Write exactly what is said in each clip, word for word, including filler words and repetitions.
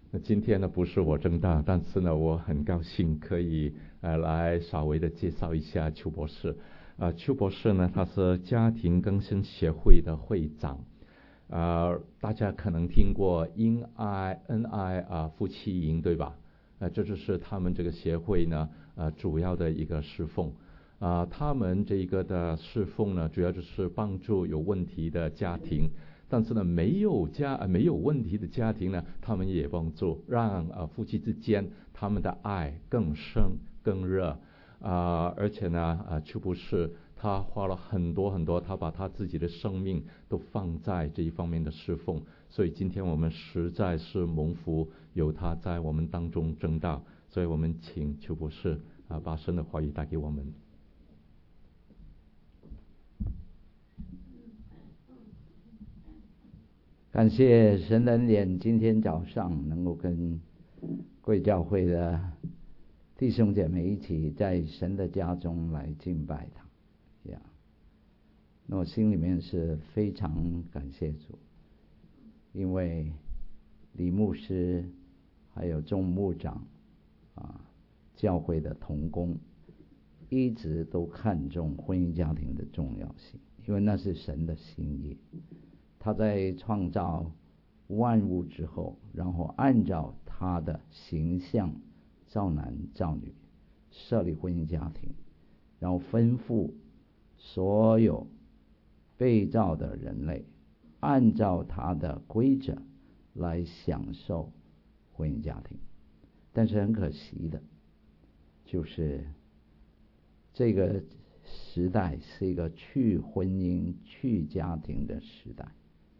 那今天呢不是我正大，但是呢我很高兴可以呃来稍微的介绍一下邱博士。呃，邱博士呢他是家庭更新协会的会长。呃，大家可能听过因爱恩爱啊夫妻营，对吧？呃，这就是他们这个协会呢呃主要的一个侍奉。啊、呃，他们这个的侍奉呢，主要就是帮助有问题的家庭。但是呢，没有家呃没有问题的家庭呢，他们也帮助让呃夫妻之间他们的爱更深更热啊、呃，而且呢，啊邱博士他花了很多很多，他把他自己的生命都放在这一方面的侍奉，所以今天我们实在是蒙福，有他在我们当中证道，所以我们请邱博士啊、呃、把神的话语带给我们。 感谢神的恩典，今天早上能够跟贵教会的弟兄姐妹一起在神的家中来敬拜他呀。那我心里面是非常感谢主，因为李牧师还有众牧长啊，教会的同工一直都看重婚姻家庭的重要性，因为那是神的心意。他在创造万物之后，然后按照他的形象造男造女，设立婚姻家庭，然后吩咐所有被造的人类按照他的规则来享受婚姻家庭。但是很可惜的就是这个时代是一个去婚姻去家庭的时代，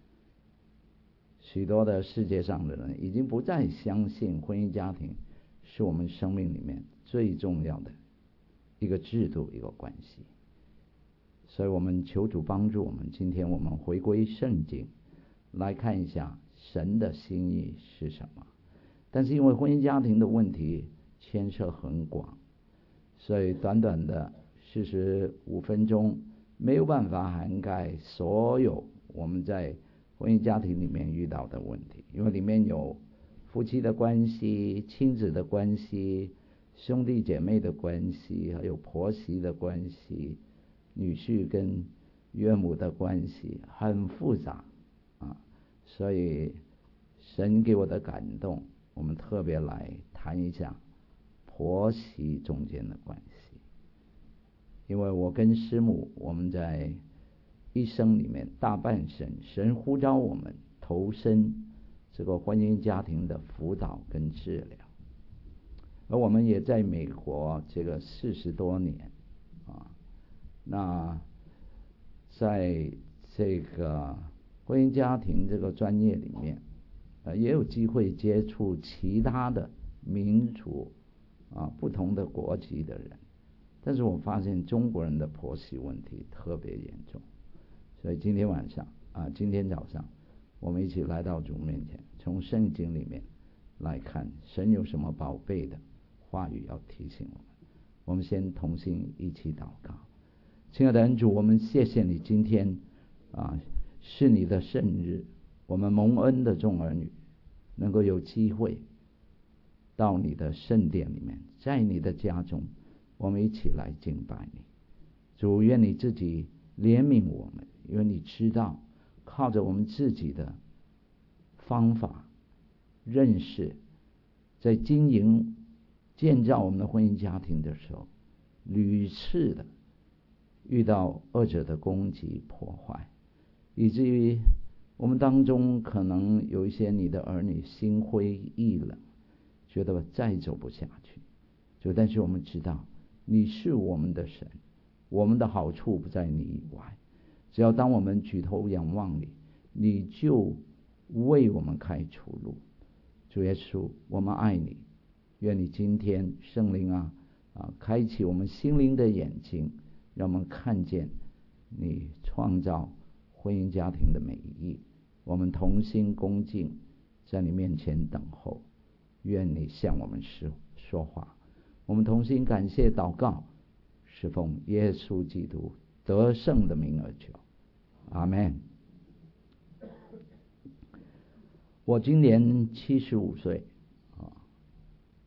许多的世界上的人已经不再相信婚姻家庭是我们生命里面最重要的一个制度一个关系。所以我们求主帮助我们，今天我们回归圣经来看一下神的心意是什么。但是因为婚姻家庭的问题牵涉很广，所以短短的四十五分钟没有办法涵盖所有我们在婚姻家庭里面遇到的问题，因为里面有夫妻的关系、亲子的关系、兄弟姐妹的关系，还有婆媳的关系、女婿跟岳母的关系，很复杂啊。所以神给我的感动，我们特别来谈一下婆媳中间的关系。因为我跟师母，我们在一生里面大半生，神呼召我们投身这个婚姻家庭的辅导跟治疗，而我们也在美国这个四十多年啊，那在这个婚姻家庭这个专业里面，呃，也有机会接触其他的民族啊，不同的国籍的人，但是我发现中国人的婆媳问题特别严重。所以今天晚上啊，今天早上我们一起来到主面前，从圣经里面来看神有什么宝贝的话语要提醒我们。我们先同心一起祷告。亲爱的恩主，我们谢谢你，今天啊是你的圣日，我们蒙恩的众儿女能够有机会到你的圣殿里面，在你的家中，我们一起来敬拜你。主，愿你自己怜悯我们，因为你知道靠着我们自己的方法认识，在经营建造我们的婚姻家庭的时候，屡次的遇到恶者的攻击破坏，以至于我们当中可能有一些你的儿女心灰意冷，觉得再走不下去。就但是我们知道你是我们的神，我们的好处不在你以外，只要当我们举头仰望你，你就为我们开出路。主耶稣，我们爱你，愿你今天圣灵啊啊，开启我们心灵的眼睛，让我们看见你创造婚姻家庭的美意。我们同心恭敬在你面前等候，愿你向我们说说话。我们同心感谢祷告，是奉耶稣基督得胜的名而求，阿们。我今年七十五岁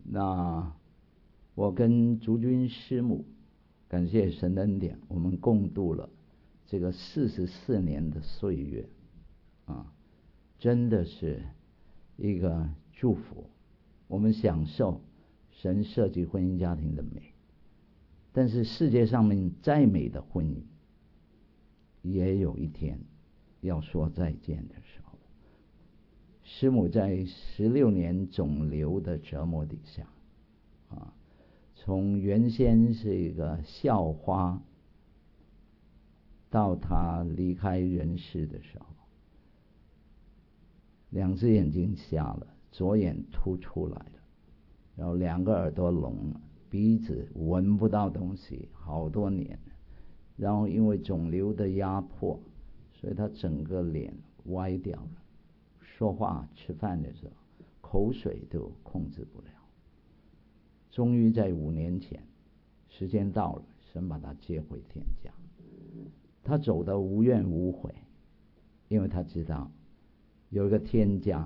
那我跟竹君师母，感谢神的恩典，我们共度了这个四十四年的岁月啊，真的是一个祝福。我们享受神设计婚姻家庭的美，但是世界上面再美的婚姻，也有一天要说再见的时候。师母在十六年肿瘤的折磨底下啊，从原先是一个校花，到她离开人世的时候，两只眼睛瞎了，左眼凸出来了，然后两个耳朵聋了，鼻子闻不到东西好多年，然后因为肿瘤的压迫，所以她整个脸歪掉了，说话吃饭的时候口水都控制不了。终于在五年前，时间到了，神把他接回天家。他走得无怨无悔，因为他知道有一个天家，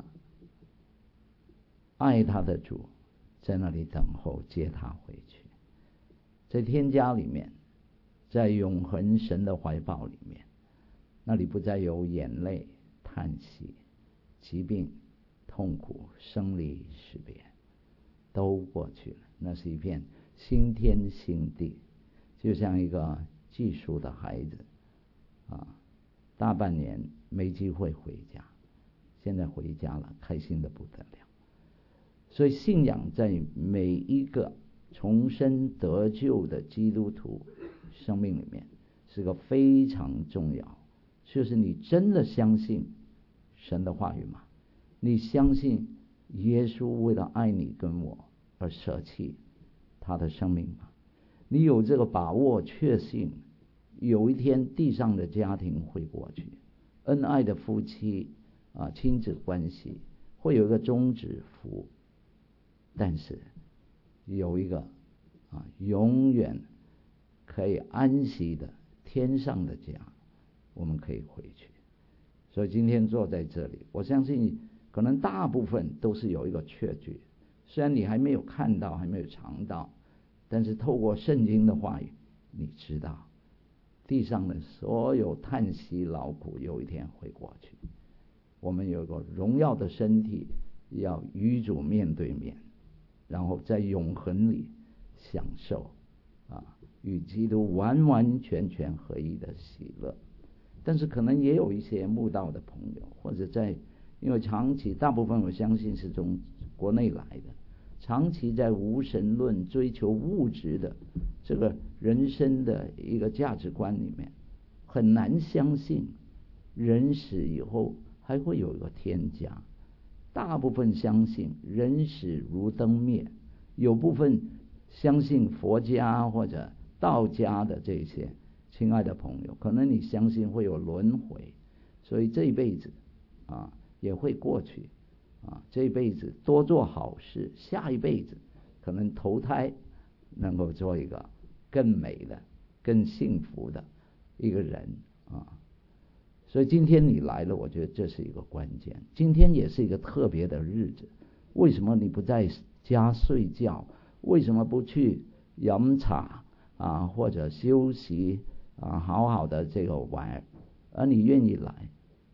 爱他的主在那里等候接他回去。在天家里面，在永恒神的怀抱里面，那里不再有眼泪、叹息、疾病、痛苦、生离死别，都过去了。那是一片新天新地，就像一个寄宿的孩子啊，大半年没机会回家，现在回家了，开心的不得了。所以信仰在每一个重生得救的基督徒生命里面是个非常重要，就是你真的相信神的话语吗？你相信耶稣为了爱你跟我而舍弃他的生命吗？你有这个把握确信有一天地上的家庭会过去，恩爱的夫妻啊，亲子关系会有一个终止符，但是有一个啊永远可以安息的天上的家，我们可以回去。所以今天坐在这里，我相信可能大部分都是有一个确据，虽然你还没有看到，还没有尝到，但是透过圣经的话语，你知道地上的所有叹息劳苦有一天会过去。我们有一个荣耀的身体要与主面对面，然后在永恒里享受啊与基督完完全全合一的喜乐。但是可能也有一些慕道的朋友，或者在因为长期，大部分我相信是从国内来的，长期在无神论追求物质的这个人生的一个价值观里面，很难相信人死以后还会有一个天家。大部分相信人死如灯灭，有部分相信佛家或者道家的这些亲爱的朋友，可能你相信会有轮回，所以这一辈子啊也会过去啊，这一辈子多做好事，下一辈子可能投胎能够做一个更美的、更幸福的一个人啊。所以今天你来了，我觉得这是一个关键。今天也是一个特别的日子，为什么你不在家睡觉？为什么不去饮茶啊，或者休息啊，好好的这个玩，而你愿意来？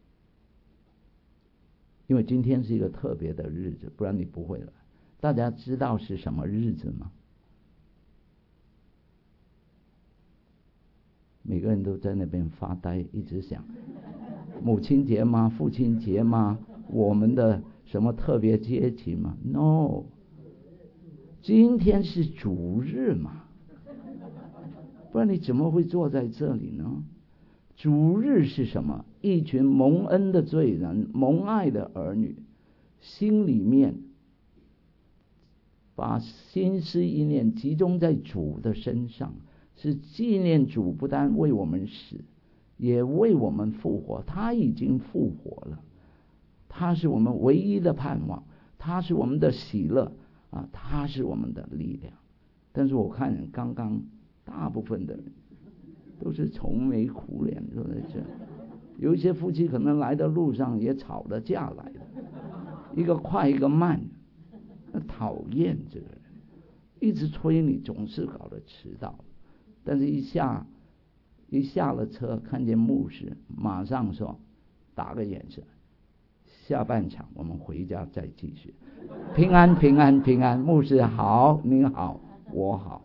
因为今天是一个特别的日子，不然你不会来。大家知道是什么日子吗？每个人都在那边发呆，一直想母亲节吗？父亲节吗？我们的什么特别节气吗？ No， 今天是主日嘛，不然你怎么会坐在这里呢？主日是什么？一群蒙恩的罪人，蒙爱的儿女，心里面把心思意念集中在主的身上，是纪念主不但为我们死，也为我们复活。他已经复活了，他是我们唯一的盼望，他是我们的喜乐啊，他是我们的力量。但是我看刚刚大部分的人都是愁眉苦脸坐在这，有一些夫妻可能来的路上也吵了架来了，一个快一个慢，讨厌这个人。 一直催你，总是搞得迟到。但是一下一下了车，看见牧师，马上说打个眼神，下半场我们回家再继续。平安平安平安，牧师好，您好，我好。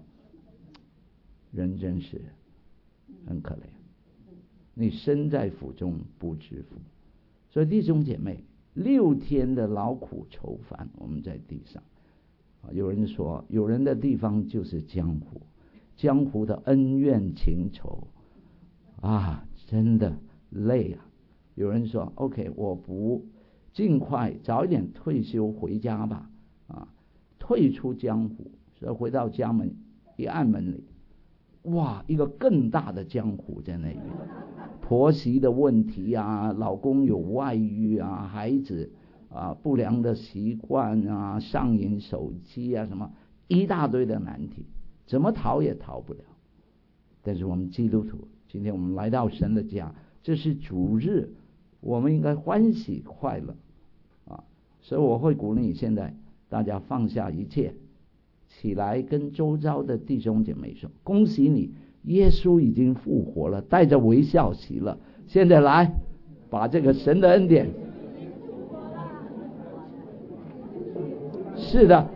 人真是很可怜，你身在福中不知福。所以弟兄姐妹，六天的劳苦愁烦，我们在地上。有人说，有人的地方就是江湖，江湖的恩怨情仇啊，真的累啊。有人说 OK， 我不尽快早一点退休回家吧，啊，退出江湖。所以回到家门一按门铃，哇，一个更大的江湖在那边，婆媳的问题啊，老公有外遇啊，孩子啊不良的习惯啊，上瘾手机啊，什么一大堆的难题，怎么逃也逃不了。但是我们基督徒，今天我们来到神的家，这是主日，我们应该欢喜快乐啊！所以我会鼓励你，现在大家放下一切，起来跟周遭的弟兄姐妹说：恭喜你，耶稣已经复活了，带着微笑喜乐。现在来把这个神的恩典，是的，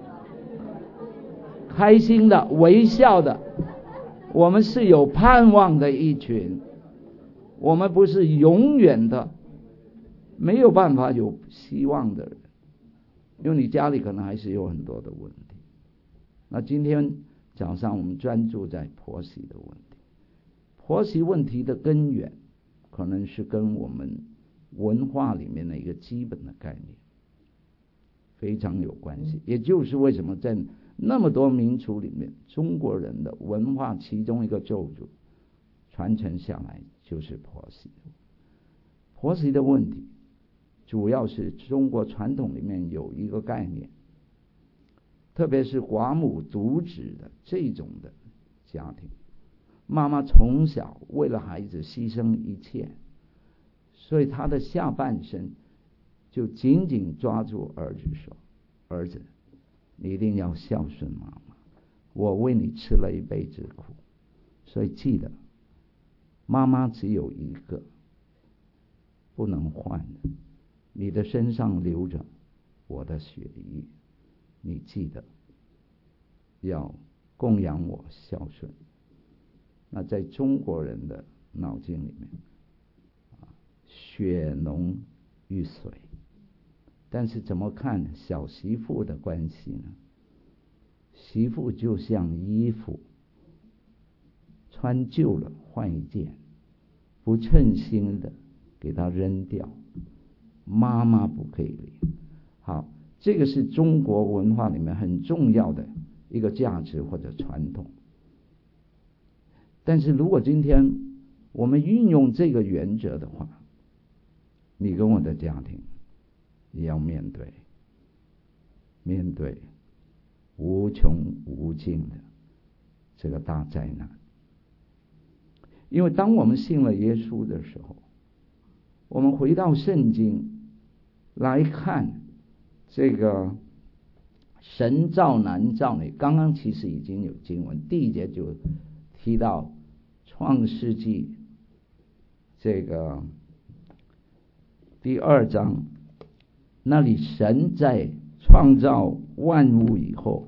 开心的，微笑的，我们是有盼望的一群，我们不是永远的没有办法有希望的人，因为你家里可能还是有很多的问题。那今天早上我们专注在婆媳的问题，婆媳问题的根源可能是跟我们文化里面的一个基本的概念非常有关系，也就是为什么在那么多民族里面，中国人的文化其中一个咒诅传承下来就是婆媳。婆媳的问题主要是中国传统里面有一个概念，特别是寡母独子的这种的家庭，妈妈从小为了孩子牺牲一切，所以他的下半生就紧紧抓住儿子说：儿子，你一定要孝顺妈妈，我为你吃了一辈子苦，所以记得妈妈只有一个，不能换的，你的身上流着我的血液，你记得要供养我，孝顺。那在中国人的脑筋里面，血浓于水，但是怎么看小媳妇的关系呢？媳妇就像衣服，穿旧了换一件，不称心的给它扔掉，妈妈不可以。好，这个是中国文化里面很重要的一个价值或者传统。但是如果今天我们运用这个原则的话，你跟我的家庭也要面对面对无穷无尽的这个大灾难。因为当我们信了耶稣的时候，我们回到圣经来看这个神造男造女，刚刚其实已经有经文，第一节就提到创世纪这个第二章，那里神在创造万物以后，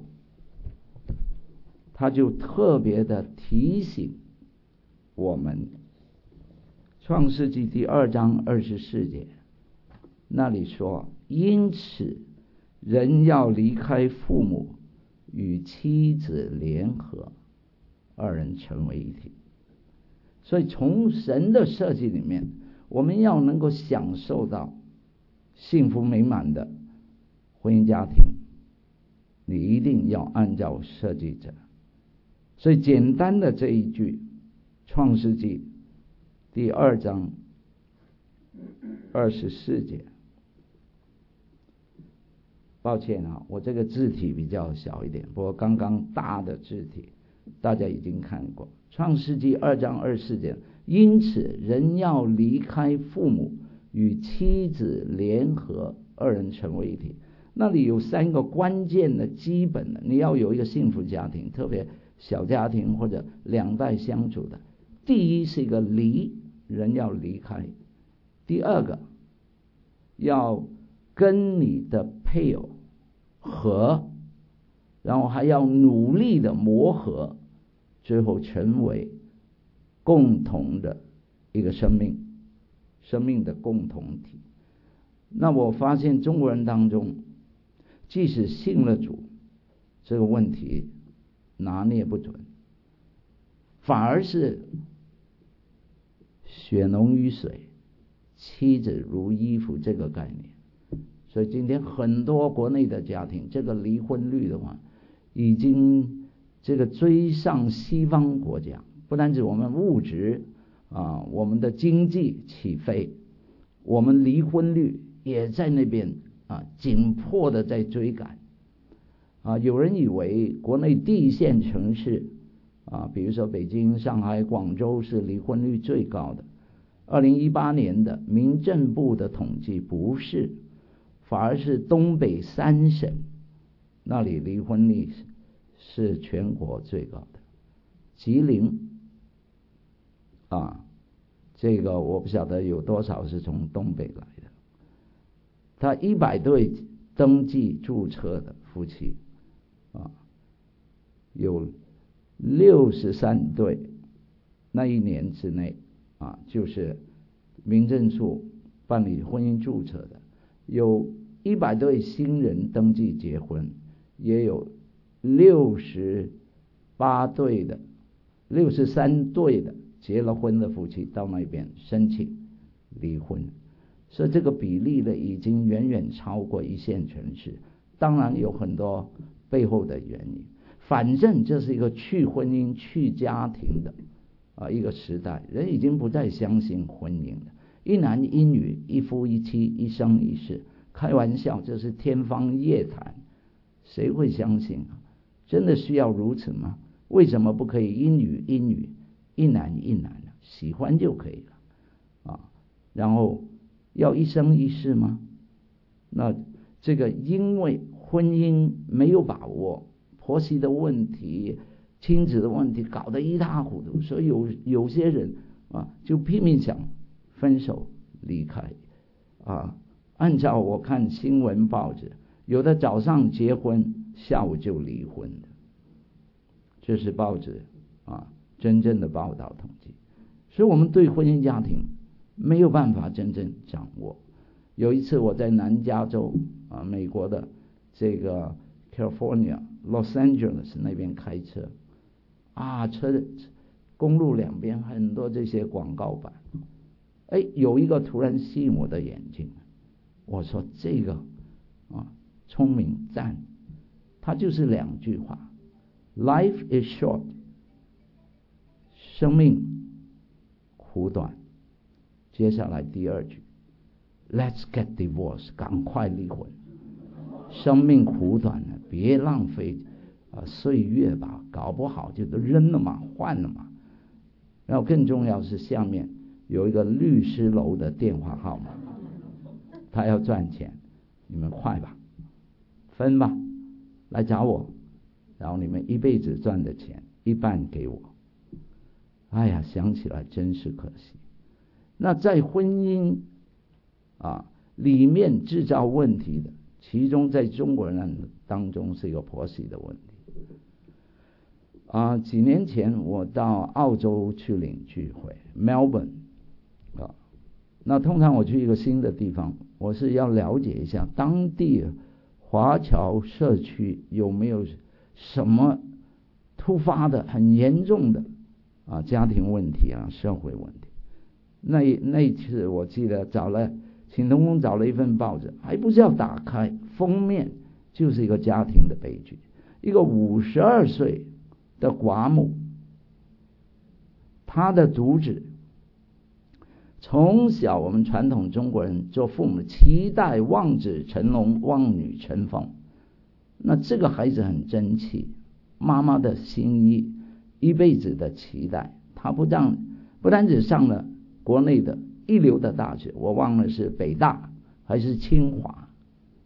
他就特别的提醒我们，创世纪第二章二十四节那里说，因此人要离开父母，与妻子联合，二人成为一体。所以从神的设计里面，我们要能够享受到幸福美满的婚姻家庭，你一定要按照设计者。所以简单的这一句创世纪第二章二十四节，抱歉啊，我这个字体比较小一点，不过刚刚大的字体大家已经看过。创世纪二章二十四节，因此人要离开父母，与妻子联合，二人成为一体。 那里有三个关键的基本的，你要有一个幸福家庭，特别小家庭或者两代相处的。第一是一个离，人要离开；第二个要跟你的配偶和，然后还要努力的磨合，最后成为共同的一个生命，生命的共同体。那我发现中国人当中，即使信了主，这个问题拿捏不准，反而是血浓于水，妻子如衣服这个概念。所以今天很多国内的家庭，这个离婚率的话，已经这个追上西方国家。不单止我们物质啊，我们的经济起飞，我们离婚率也在那边啊紧迫的在追赶啊。有人以为国内第一线城市啊，比如说北京、上海、广州是离婚率最高的。二零一八年的民政部的统计不是，反而是东北三省那里离婚率是全国最高的。吉林啊，这个我不晓得有多少是从东北来的。他一百对登记注册的夫妻啊，有六十三对那一年之内啊，就是民政处办理婚姻注册的，有一百对新人登记结婚，也有六十八对的、六十三对的结了婚的夫妻到那边申请离婚，所以这个比例呢，已经远远超过一线城市。当然有很多背后的原因，反正这是一个去婚姻、去家庭的啊一个时代，人已经不再相信婚姻了。一男一女，一夫一妻，一生一世，开玩笑，这是天方夜谭，谁会相信啊？真的需要如此吗？为什么不可以一女一女，一男一男呢？喜欢就可以了啊。然后要一生一世吗？那这个因为婚姻没有把握，婆媳的问题、亲子的问题搞得一塌糊涂，所以有有些人啊就拼命想分手离开啊。按照我看新闻报纸，有的早上结婚，下午就离婚的，这是报纸啊真正的报道统计。所以我们对婚姻家庭没有办法真正掌握。有一次我在南加州啊，美国的这个 California Los Angeles 那边开车啊，车公路两边很多这些广告板，哎，有一个突然吸引我的眼睛，我说这个啊聪明赞，它就是两句话 Life is short， 生命苦短。接下来第二句 Let's get divorced， 赶快离婚。生命苦短了，别浪费啊岁月吧，搞不好就都扔了嘛，换了嘛。然后更重要是下面有一个律师楼的电话号码，他要赚钱，你们快吧，分吧，来找我，然后你们一辈子赚的钱一半给我。哎呀，想起来真是可惜。那在婚姻啊里面制造问题的，其中在中国人当中是一个婆媳的问题啊。几年前我到澳洲去领聚会 Melbourne 啊，那通常我去一个新的地方，我是要了解一下当地华侨社区有没有什么突发的很严重的啊家庭问题啊社会问题。那那一次我记得找了请同工找了一份报纸，还不是要打开封面，就是一个家庭的悲剧。一个五十二岁的寡母，她的独子，从小我们传统中国人做父母期待望子成龙、望女成凤，那这个孩子很争气，妈妈的心意，一辈子的期待，他不让不单只上了国内的一流的大学，我忘了是北大还是清华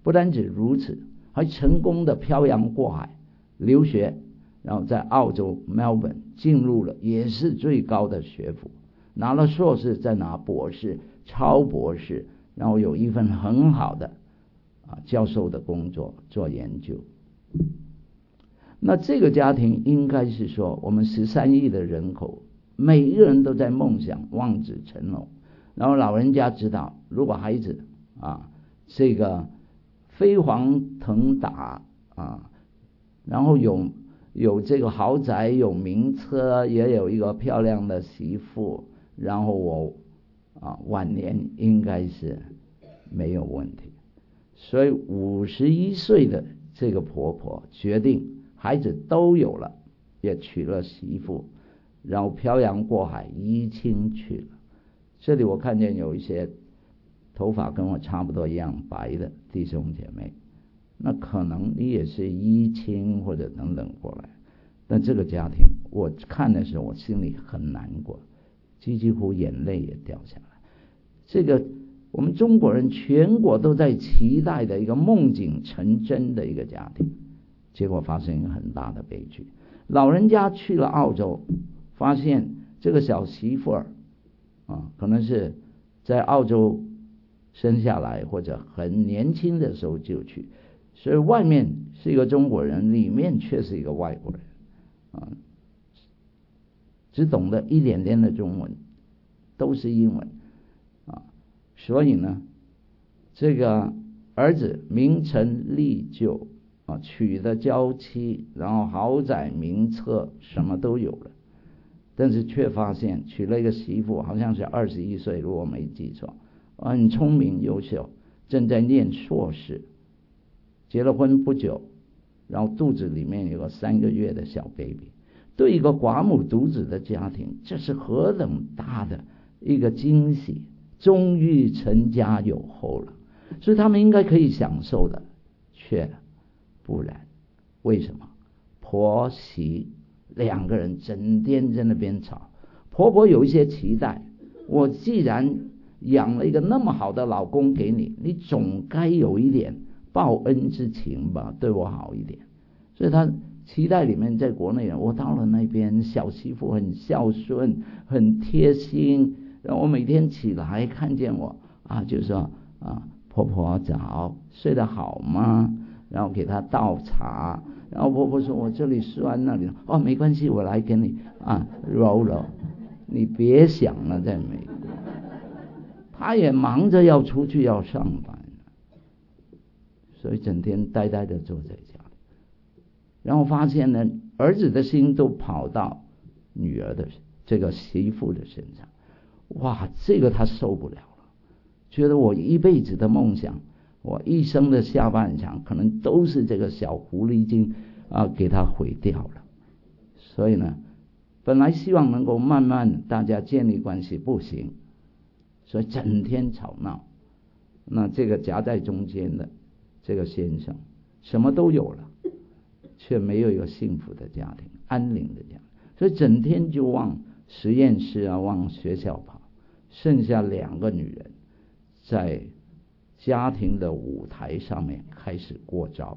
不单止如此，还成功的漂洋过海留学，然后在澳洲 Melbourne 进入了也是最高的学府，拿了硕士，再拿博士、超博士，然后有一份很好的啊教授的工作做研究。那这个家庭应该是说，我们十三亿的人口，每一个人都在梦想望子成龙，然后老人家知道，如果孩子啊这个飞黄腾达啊，然后有有这个豪宅，有名车，也有一个漂亮的媳妇，然后我啊晚年应该是没有问题。所以五十一岁的这个婆婆决定，孩子都有了，也娶了媳妇，然后漂洋过海移亲去了。这里我看见有一些头发跟我差不多一样白的弟兄姐妹，那可能你也是移亲或者等等过来。但这个家庭我看的时候，我心里很难过，几乎眼泪也掉下来。这个我们中国人全国都在期待的一个梦境成真的一个家庭，结果发生一个很大的悲剧。老人家去了澳洲，发现这个小媳妇儿啊，可能是在澳洲生下来，或者很年轻的时候就去，所以外面是一个中国人，里面却是一个外国人啊，只懂得一点点的中文，都是英文啊，所以呢，这个儿子名成利就啊，娶的娇妻，然后豪宅名车什么都有了，但是却发现娶了一个媳妇，好像是二十一岁，如果我没记错，很聪明优秀，正在念硕士，结了婚不久，然后肚子里面有个三个月的小 baby。 对一个寡母独子的家庭，这是何等大的一个惊喜，终于成家有后了，所以他们应该可以享受的，却不然。为什么？婆媳两个人整天在那边吵，婆婆有一些期待，我既然养了一个那么好的老公给你，你总该有一点报恩之情吧，对我好一点。所以他期待里面，在国内人，我到了那边，小媳妇很孝顺，很贴心，然后我每天起来看见我啊，就说啊，婆婆早，睡得好吗？然后给她倒茶，然后婆婆说我这里酸那里，哦没关系，我来给你啊揉揉，你别想了，在美国，她也忙着要出去要上班，所以整天呆呆的坐在家里，然后发现呢，儿子的心都跑到女儿的这个媳妇的身上，哇，这个他受不了了，觉得我一辈子的梦想，我一生的下半场可能都是这个小狐狸精啊给他毁掉了。所以呢，本来希望能够慢慢大家建立关系，不行，所以整天吵闹。那这个夹在中间的这个先生什么都有了，却没有一个幸福的家庭，安宁的家庭，所以整天就往实验室啊，往学校跑，剩下两个女人在家庭的舞台上面开始过招。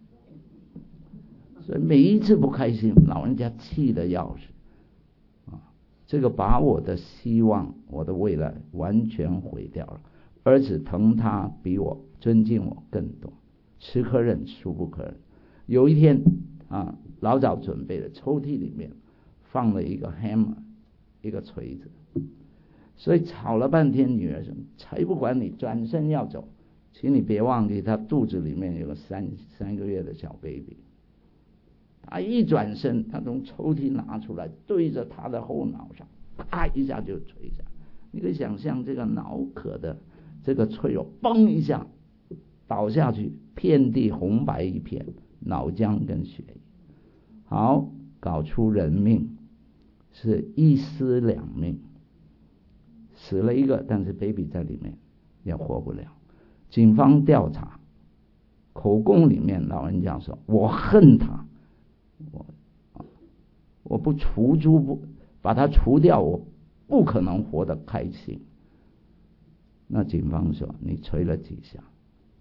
所以每一次不开心，老人家气得要死啊！这个把我的希望，我的未来完全毁掉了。儿子疼他比我尊敬我更多，吃可忍孰不可忍。有一天啊，老早准备的抽屉里面放了一个 hammer， 一个锤子，所以吵了半天，女儿说才不管你，转身要走，请你别忘记她肚子里面有个三三个月的小 baby。 他一转身，他从抽屉拿出来，对着他的后脑上啪一下就捶下。你可以想象这个脑壳的这个脆弱，嘣一下倒下去，遍地红白一片，脑浆跟血液。好，搞出人命，是一尸两命，死了一个，但是 baby 在里面也活不了。警方调查，口供里面老人家说，我恨他，我我不除诸不把他除掉，我不可能活得开心。那警方说，你捶了几下？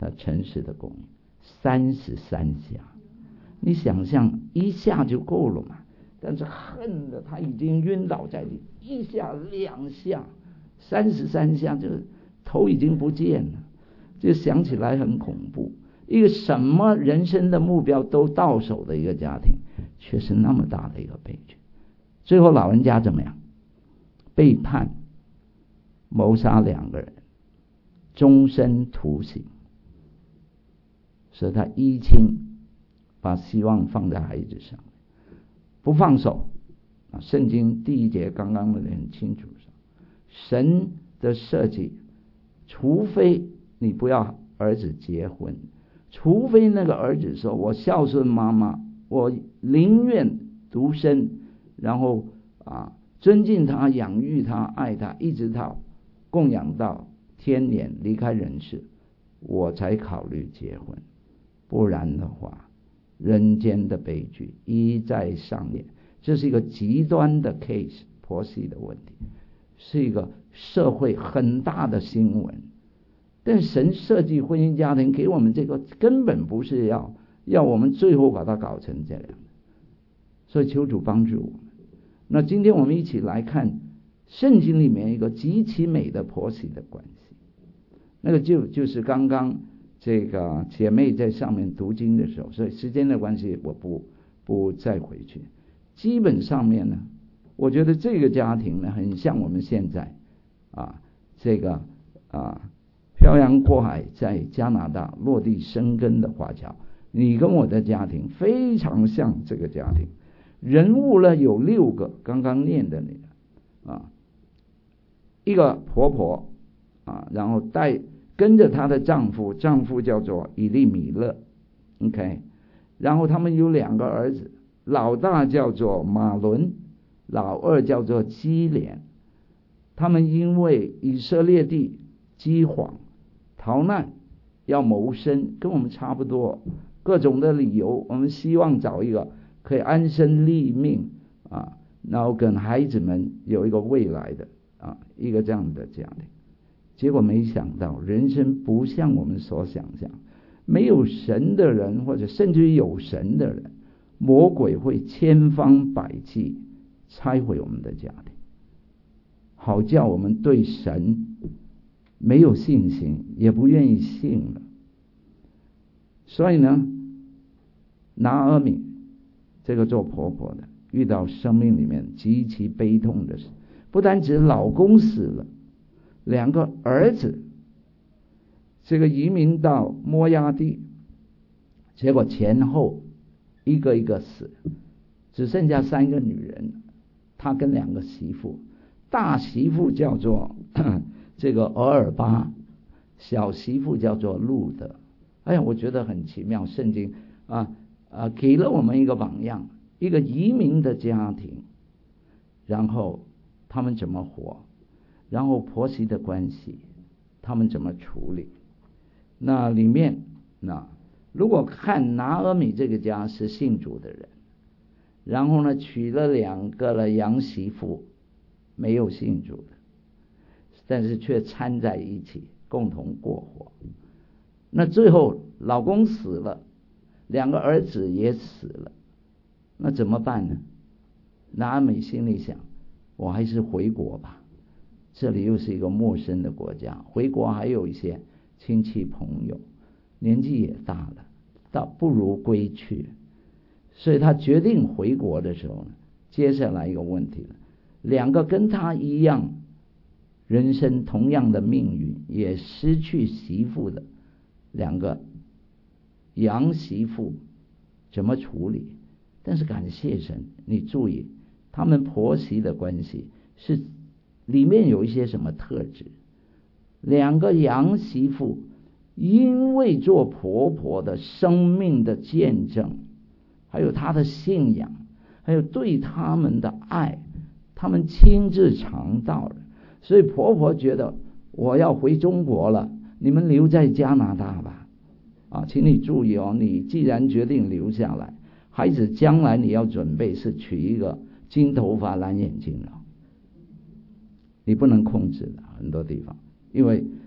他诚实的供应，三十三下，你想象一下就够了嘛？但是恨的他已经晕倒在地，一下两下，三十三下，就是头已经不见了，就想起来很恐怖。一个什么人生的目标都到手的一个家庭，却是那么大的一个悲剧。最后老人家怎么样？被判谋杀两个人，终身徒刑。所以他一心把希望放在孩子上，不放手。圣经第一节刚刚的很清楚，神的设计，除非你不要儿子结婚，除非那个儿子说我孝顺妈妈，我宁愿独身，然后啊尊敬他，养育他，爱他，一直到供养到天年离开人世，我才考虑结婚。不然的话，人间的悲剧一再上演。这是一个极端的 case， 婆媳的问题，是一个社会很大的新闻。但神设计婚姻家庭给我们这个根本不是要要我们最后把它搞成这样，所以求主帮助我们。那今天我们一起来看圣经里面一个极其美的婆媳的关系，那个就就是刚刚这个姐妹在上面读经的时候，所以时间的关系我不不再回去。基本上面呢，我觉得这个家庭呢很像我们现在啊这个啊漂洋过海在加拿大落地生根的华侨，你跟我的家庭非常像这个家庭。人物呢有六个，刚刚念的那个啊，一个婆婆啊，然后带跟着她的丈夫，丈夫叫做以利米勒 ，OK， 然后他们有两个儿子，老大叫做马伦，老二叫做基连。他们因为以色列地饥荒逃难要谋生，跟我们差不多，各种的理由，我们希望找一个可以安身立命啊，然后跟孩子们有一个未来的啊一个这样的家庭。结果没想到人生不像我们所想象，没有神的人，或者甚至于有神的人，魔鬼会千方百计拆毁我们的家庭，好叫我们对神没有信心，也不愿意信了。所以呢，拿俄米这个做婆婆的遇到生命里面极其悲痛的事，不单只老公死了，两个儿子这个移民到摩押地，结果前后一个一个死，只剩下三个女人，他跟两个媳妇，大媳妇叫做这个俄尔巴，小媳妇叫做路德。哎呀，我觉得很奇妙，圣经啊啊给了我们一个榜样，一个移民的家庭，然后他们怎么活，然后婆媳的关系他们怎么处理。那里面那如果看拿俄米这个家是信主的人，然后呢娶了两个了洋媳妇，没有信主的，但是却掺在一起共同过活。那最后老公死了，两个儿子也死了，那怎么办呢？拿俄米心里想，我还是回国吧，这里又是一个陌生的国家，回国还有一些亲戚朋友，年纪也大了，倒不如归去。所以他决定回国的时候呢，接下来一个问题了，两个跟他一样人生同样的命运，也失去媳妇的两个洋媳妇怎么处理？但是感谢神，你注意他们婆媳的关系是里面有一些什么特质？两个洋媳妇因为做婆婆的生命的见证，还有她的信仰，还有对他们的爱，他们亲自尝到了。所以婆婆觉得我要回中国了，你们留在加拿大吧。啊，请你注意哦，你既然决定留下来，孩子将来你要准备是娶一个金头发蓝眼睛了，你不能控制的很多地方，因为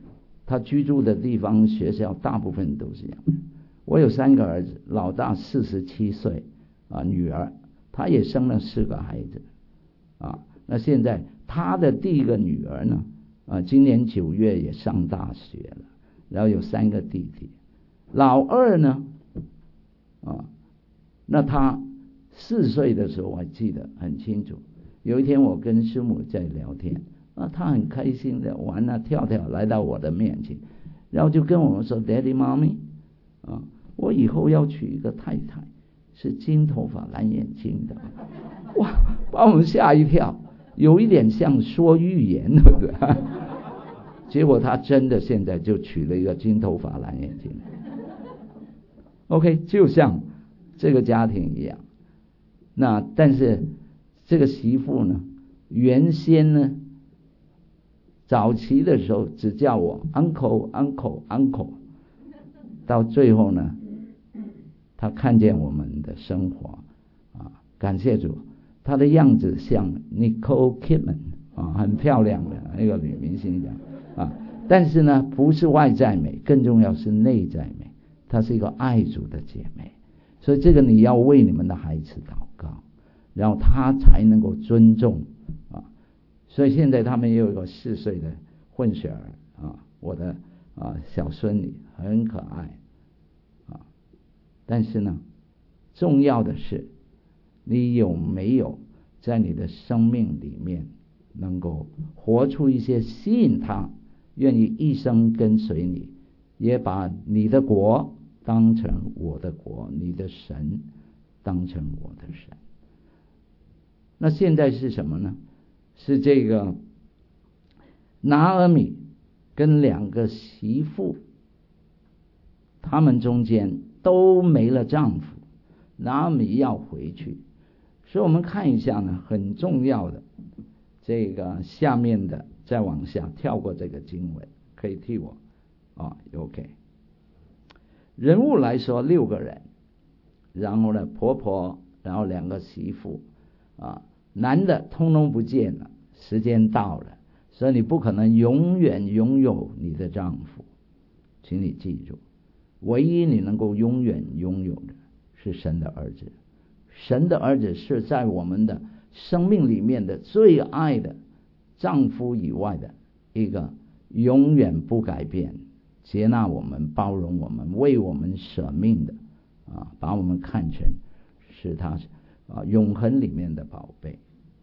他居住的地方、学校大部分都是这样。我有三个儿子，老大四十七岁啊，女儿，她也生了四个孩子啊。那现在他的第一个女儿呢，啊，今年九月也上大学了，然后有三个弟弟。老二呢，啊，那他四岁的时候我还记得很清楚。有一天我跟师母在聊天，啊，他很开心的玩啊跳跳来到我的面前，然后就跟我们说 ：“Daddy, Mommy， 啊，我以后要娶一个太太，是金头发蓝眼睛的。”哇，把我们吓一跳，有一点像说预言，对不对？结果他真的现在就娶了一个金头发蓝眼睛。OK， 就像这个家庭一样。那但是这个媳妇呢，原先呢，早期的时候只叫我 uncle uncle uncle， 到最后呢，他看见我们的生活啊，感谢主，她的样子像 Nicole Kidman 啊，很漂亮的那个女明星这样啊，但是呢，不是外在美，更重要是内在美。她是一个爱主的姐妹，所以这个你要为你们的孩子祷告，然后他才能够尊重啊。所以现在他们也有一个四岁的混血儿啊，我的啊小孙女很可爱啊。但是呢，重要的是你有没有在你的生命里面能够活出一些吸引他愿意一生跟随你，也把你的国当成我的国，你的神当成我的神。那现在是什么呢？是这个拿俄米跟两个媳妇，他们中间都没了丈夫，拿俄米要回去。所以我们看一下呢，很重要的这个下面的，再往下跳过这个经文，可以替我啊 OK。人物来说六个人，然后呢婆婆，然后两个媳妇啊，男的通通不见了，时间到了，所以你不可能永远拥有你的丈夫，请你记住，唯一你能够永远拥有的是神的儿子。神的儿子是在我们的生命里面的最爱的丈夫以外的一个永远不改变，接纳我们，包容我们，为我们舍命的啊，把我们看成是他啊永恒里面的宝贝。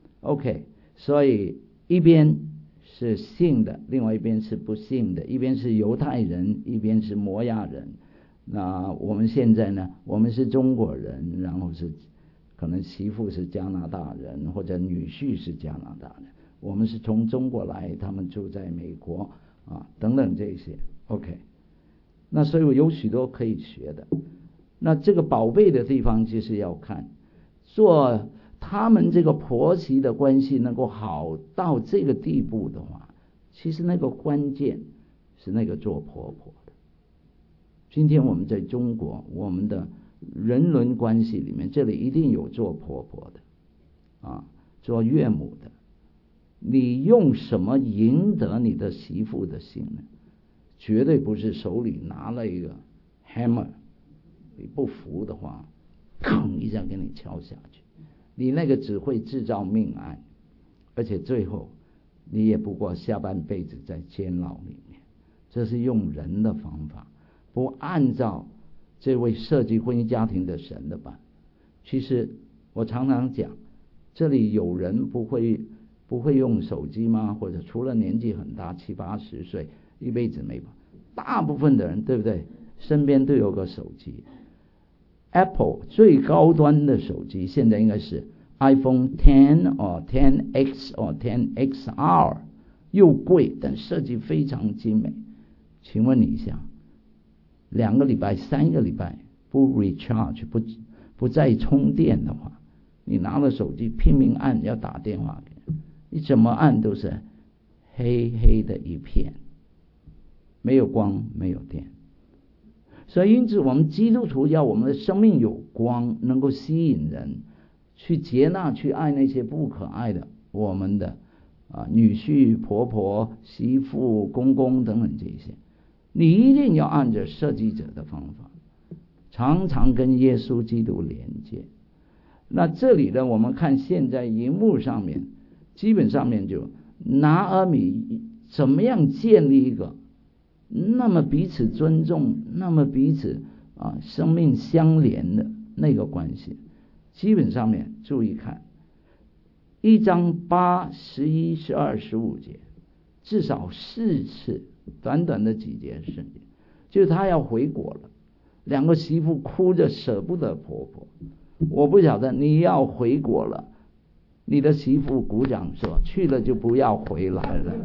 OK， 所以一边是信的，另外一边是不信的，一边是犹太人，一边是摩亚人。那我们现在呢，我们是中国人，然后是可能媳妇是加拿大人，或者女婿是加拿大人，我们是从中国来，他们住在美国啊，等等这些。 OK， 那所以我有许多可以学的。那这个宝贝的地方就是要看做他们这个婆媳的关系能够好到这个地步的话，其实那个关键是那个做婆婆的。今天我们在中国，我们的人伦关系里面，这里一定有做婆婆的啊，做岳母的。你用什么赢得你的媳妇的心呢？绝对不是手里拿了一个 hammer， 你不服的话吭一下给你敲下去，你那个只会制造命案，而且最后你也不过下半辈子在监牢里面。这是用人的方法，不按照这位设计婚姻家庭的神的办。其实我常常讲，这里有人不会不会用手机吗？或者除了年纪很大七八十岁一辈子没吧，大部分的人对不对，身边都有个手机。 Apple 最高端的手机现在应该是 iPhone ten 或 ten X 或 ten X R， 又贵但设计非常精美。请问你一下，两个礼拜三个礼拜不 recharge 不不再充电的话，你拿了手机拼命按要打电话给你，你怎么按都是黑黑的一片，没有光没有电。所以因此我们基督徒要我们的生命有光，能够吸引人去接纳去爱那些不可爱的我们的啊女婿婆婆媳妇公公等等这些。 你一定要按着设计者的方法，常常跟耶稣基督连接。那这里呢，我们看现在荧幕上面，基本上面就拿俄米怎么样建立一个那么彼此尊重，那么彼此啊生命相连的那个关系。基本上面注意看一章八、十一、十二、十五节，至少四次，短短的几节圣经，就是他要回国了，两个媳妇哭着舍不得婆婆。我不晓得你要回国了，你的媳妇鼓掌说去了就不要回来了，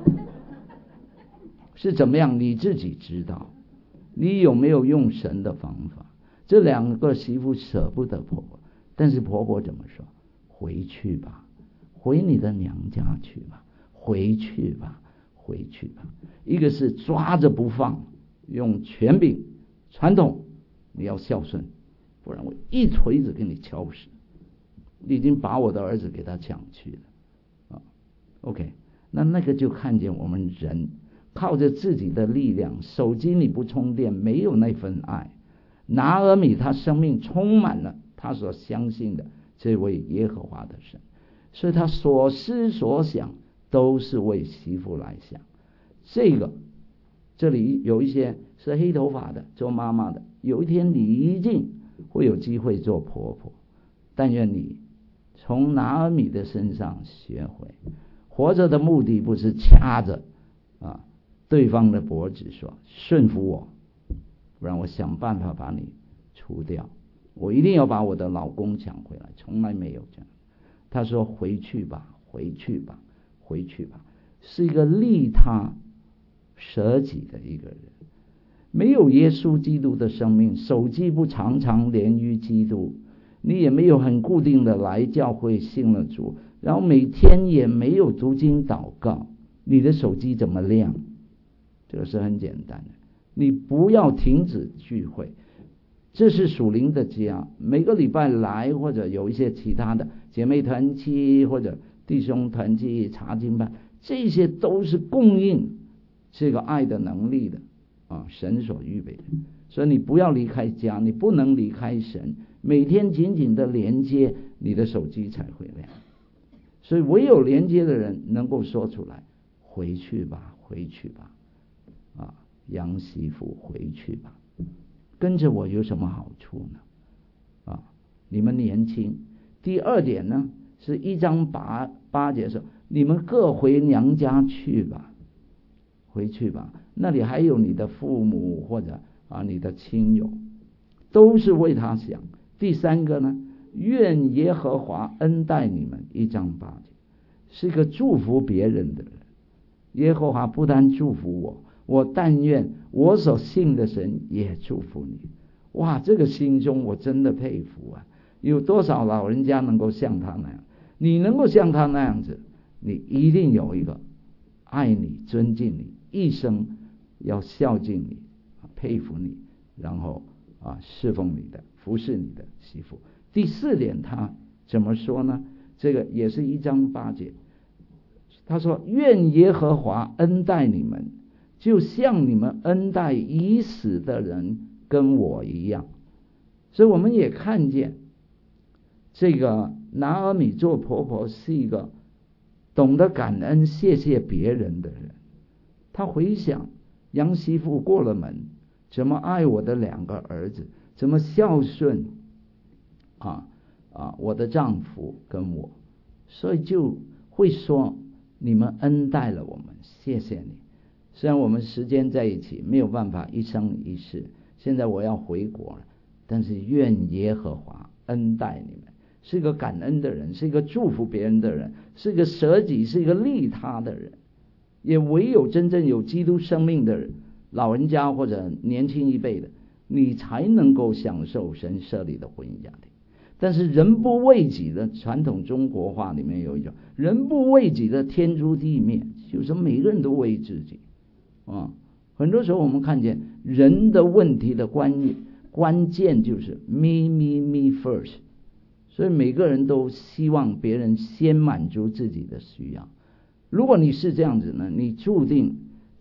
是怎么样你自己知道。你有没有用神的方法？这两个媳妇舍不得婆婆，但是婆婆怎么说？回去吧，回你的娘家去吧，回去吧，回去吧。一个是抓着不放，用权柄传统，你要孝顺，不然我一锤子给你敲死。你已经把我的儿子给他抢去了啊。OK， 那那个就看见我们人靠着自己的力量，手机你不充电，没有那份爱。拿俄米他生命充满了他所相信的这位耶和华的神，所以他所思所想都是为媳妇来想。这个这里有一些是黑头发的做妈妈的，有一天你一定会有机会做婆婆。但愿你从拿俄米的身上学会，活着的目的不是掐着啊对方的脖子说顺服我，不然我想办法把你除掉，我一定要把我的老公抢回来，从来没有这样。他说回去吧，回去吧，回去吧，是一个利他舍己的一个人。没有耶稣基督的生命，手机不常常连于基督，你也没有很固定的来教会信了主，然后每天也没有读经祷告，你的手机怎么亮？这个是很简单的。你不要停止聚会，这是属灵的家，每个礼拜来，或者有一些其他的姐妹团契或者弟兄团契查经班，这些都是供应这个爱的能力的啊，神所预备的。所以你不要离开家，你不能离开神，每天紧紧的连接，你的手机才会亮。所以唯有连接的人能够说出来，回去吧，回去吧，啊，杨媳妇回去吧，跟着我有什么好处呢？啊，你们年轻。第二点呢，是一章八八节说，你们各回娘家去吧，回去吧，那里还有你的父母或者啊你的亲友，都是为他想。第三个呢，愿耶和华恩待你们，一章八节，是一个祝福别人的人。耶和华不单祝福我，我但愿我所信的神也祝福你。哇，这个心中我真的佩服啊！有多少老人家能够像他那样？你能够像他那样子，你一定有一个爱你、尊敬你，一生要孝敬你、佩服你，然后啊侍奉你的、服侍你的媳妇。第四点，他怎么说呢？这个也是一章八节。他说愿耶和华恩待你们，就像你们恩待已死的人跟我一样。所以我们也看见这个拿俄米做婆婆是一个懂得感恩谢谢别人的人。他回想杨媳妇过了门，怎么爱我的两个儿子，怎么孝顺啊啊我的丈夫跟我，所以就会说你们恩待了我们，谢谢你。虽然我们时间在一起没有办法一生一世，现在我要回国了，但是愿耶和华恩待你们。是一个感恩的人，是一个祝福别人的人，是一个舍己，是一个利他的人。也唯有真正有基督生命的人，老人家或者年轻一辈的，你才能够享受神设立的婚姻家庭。但是人不为己的传统中国话里面有一种人不为己的天诛地灭，就是每个人都为自己啊。很多时候我们看见人的问题的关关键就是 me me me first， 所以每个人都希望别人先满足自己的需要。如果你是这样子呢，你注定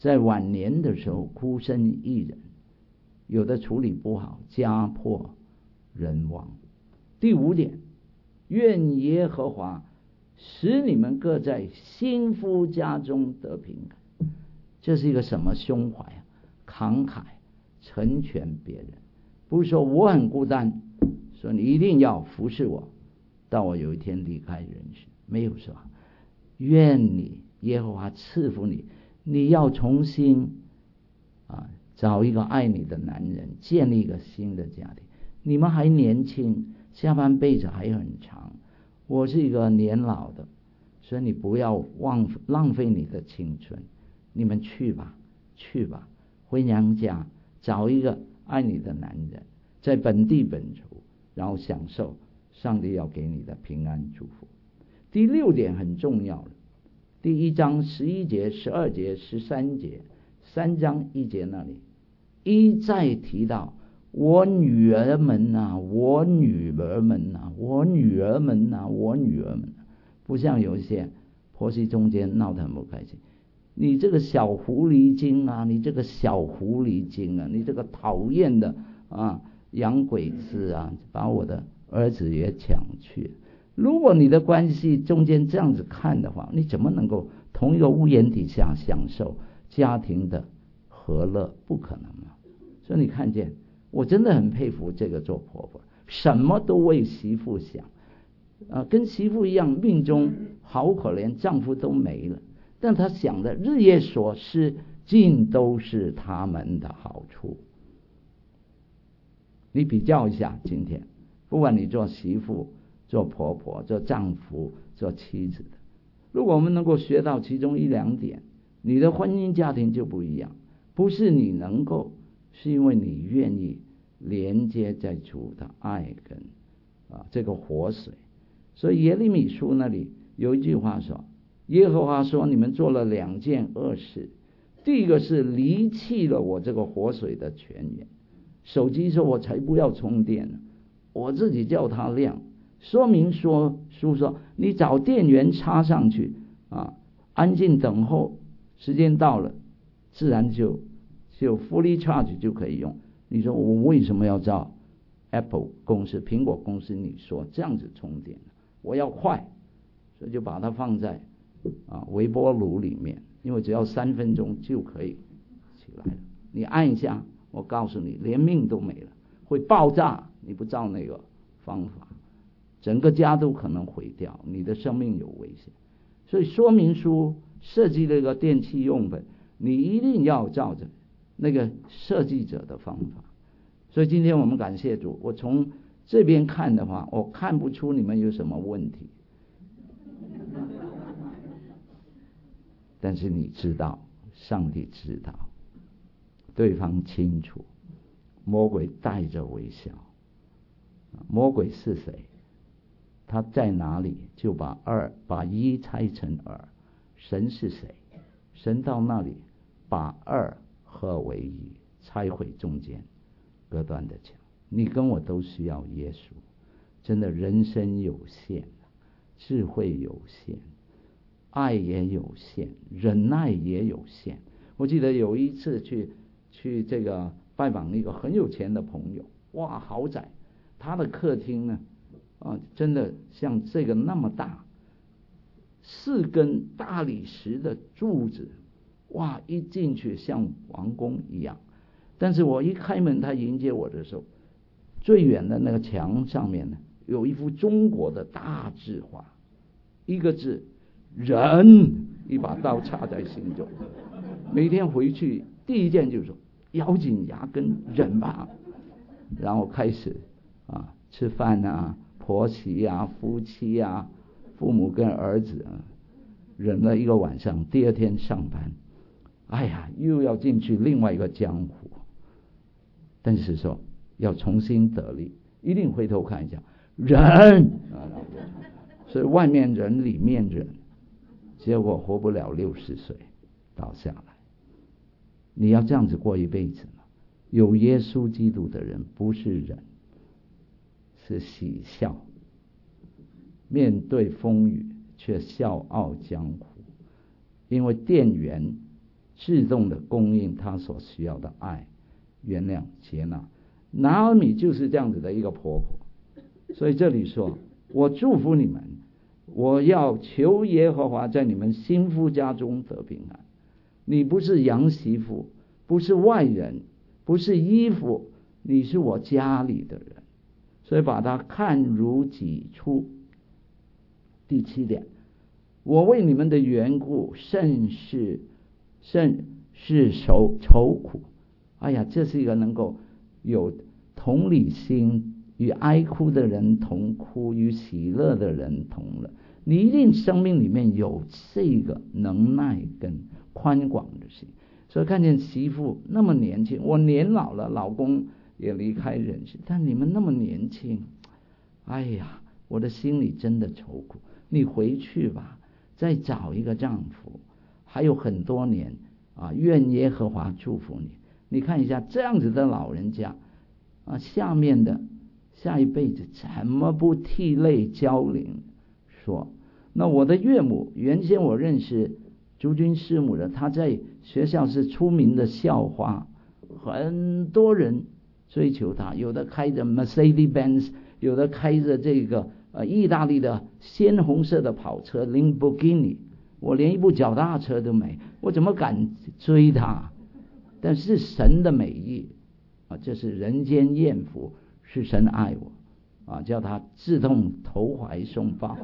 在晚年的时候孤身一人，有的处理不好，家破人亡。第五点，愿耶和华使你们各在新夫家中得平安。这是一个什么胸怀啊？慷慨成全别人，不是说我很孤单，说你一定要服侍我到我有一天离开人世，没有说愿你耶和华赐福你，你要重新啊找一个爱你的男人，建立一个新的家庭。你们还年轻，下半辈子还很长，我是一个年老的，所以你不要忘浪费你的青春。你们去吧去吧，回娘家找一个爱你的男人，在本地本族，然后享受上帝要给你的平安祝福。第六点很重要了，第一章十一节、十二节、十三节，三章一节那里一再提到我女儿们啊，我女儿们啊，我女儿们啊，我女儿们啊，不像有一些婆媳中间闹得很不开心，你这个小狐狸精啊，你这个小狐狸精啊，你这个讨厌的啊洋鬼子啊，把我的儿子也抢去。如果你的关系中间这样子看的话，你怎么能够同一个屋檐底下享受家庭的和乐？不可能啊！所以你看见，我真的很佩服这个做婆婆，什么都为媳妇想，呃，跟媳妇一样，命中好可怜，丈夫都没了，但她想的日夜所思，尽都是他们的好处。你比较一下，今天不管你做媳妇、做婆婆、做丈夫、做妻子的，如果我们能够学到其中一两点，你的婚姻家庭就不一样。不是你能够，是因为你愿意连接在主的爱跟啊这个活水。所以耶利米书那里有一句话说，耶和华说你们做了两件恶事，第一个是离弃了我这个活水的泉源。手机说我才不要充电呢，我自己叫它亮。说明说书说你找电源插上去啊，安静等候，时间到了自然就就 fully charge 就可以用。你说我为什么要找 Apple 公司、苹果公司？你说这样子充电，我要快，所以就把它放在啊微波炉里面，因为只要三分钟就可以起来了。你按一下，我告诉你，连命都没了，会爆炸。你不照那个方法，整个家都可能毁掉，你的生命有危险。所以说明书设计了一个电器用品，你一定要照着那个设计者的方法。所以今天我们感谢主，我从这边看的话，我看不出你们有什么问题，但是你知道，上帝知道，对方清楚，魔鬼带着微笑。魔鬼是谁？他在哪里就把二把一拆成二。神是谁？神到那里把二合为一，拆毁中间隔断的墙。你跟我都需要耶稣。真的，人生有限，智慧有限，爱也有限，忍耐也有限。我记得有一次去去这个拜访一个很有钱的朋友，哇，豪宅，他的客厅呢，啊，真的像这个那么大，四根大理石的柱子，哇，一进去像王宫一样。但是我一开门，他迎接我的时候，最远的那个墙上面呢，有一幅中国的大字画，一个字忍，一把刀插在心中。每天回去第一件就是说，咬紧牙根忍吧，然后开始啊吃饭啊，婆媳啊，夫妻啊，父母跟儿子啊，忍了一个晚上，第二天上班，哎呀，又要进去另外一个江湖。但是说要重新得力，一定回头看一下，忍啊，所以外面忍，里面忍，结果活不了六十岁，倒下来。你要这样子过一辈子吗？有耶稣基督的人不是忍，是喜笑，面对风雨却笑傲江湖。因为电源自动的供应他所需要的爱、原谅、接纳。拿俄米就是这样子的一个婆婆。所以这里说，我祝福你们，我要求耶和华在你们新妇家中得平安。你不是洋媳妇，不是外人，不是衣服，你是我家里的人，所以把它看如己出。第七点，我为你们的缘故甚是甚是愁愁苦。哎呀，这是一个能够有同理心，与哀哭的人同哭，与喜乐的人同乐。你一定生命里面有这个能耐跟宽广的心。所以看见媳妇那么年轻，我年老了，老公也离开人世，但你们那么年轻，哎呀，我的心里真的愁苦。你回去吧，再找一个丈夫，还有很多年啊，愿耶和华祝福你。你看一下这样子的老人家啊，下面的下一辈子怎么不涕泪交零？说，那我的岳母原先我认识朱军师母的，她在学校是出名的校花，很多人追求她，有的开着 Mercedes-Benz， 有的开着这个呃意大利的鲜红色的跑车 Lamborghini， 我连一部脚踏车都没，我怎么敢追她？但是神的美意啊，这是人间艳福，是神爱我啊，叫他自动投怀送抱。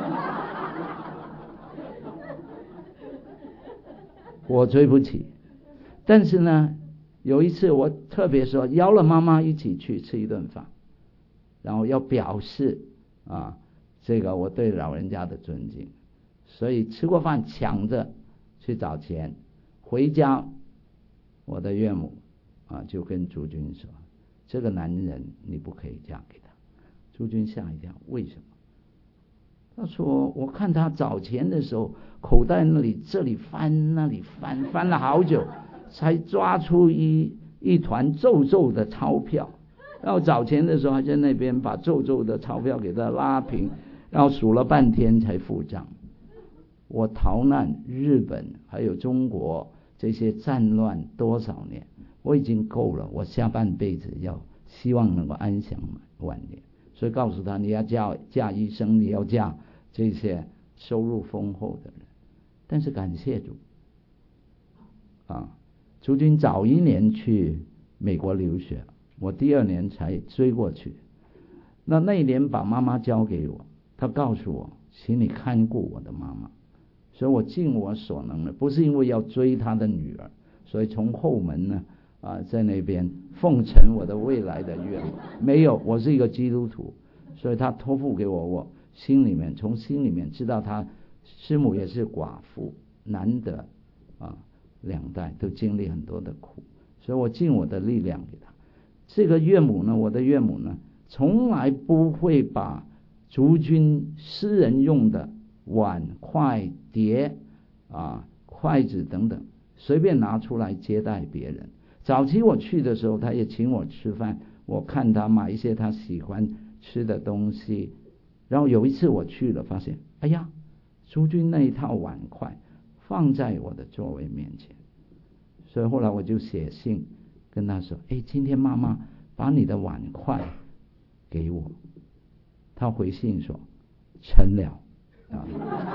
我追不起。但是呢，有一次我特别说邀了妈妈一起去吃一顿饭，然后要表示啊这个我对老人家的尊敬，所以吃过饭抢着去找钱。回家我的岳母啊就跟朱军说，这个男人你不可以嫁给他。朱军吓一跳，为什么？他说我看他找钱的时候，口袋那里这里翻那里翻，翻了好久才抓出一一团皱皱的钞票，然后找钱的时候还在那边把皱皱的钞票给他拉平，然后数了半天才付账。我逃难日本还有中国这些战乱多少年，我已经够了，我下半辈子要希望能够安享晚年。所以告诉他，你要嫁嫁医生，你要嫁这些收入丰厚的人。但是感谢主啊，朱军早一年去美国留学，我第二年才追过去。那那一年把妈妈交给我，他告诉我，请你看顾我的妈妈。所以我尽我所能的，不是因为要追他的女儿，所以从后门呢啊，在那边奉承我的未来的岳母。没有，我是一个基督徒，所以他托付给我，我心里面从心里面知道他师母也是寡妇，难得啊，两代都经历很多的苦，所以我尽我的力量给他。这个岳母呢，我的岳母呢，从来不会把族军私人用的碗、筷、碟啊、筷子等等随便拿出来接待别人。早期我去的时候，他也请我吃饭，我看他买一些他喜欢吃的东西。然后有一次我去了，发现哎呀，朱军那一套碗筷放在我的座位面前，所以后来我就写信跟他说，哎，今天妈妈把你的碗筷给我。他回信说成了啊，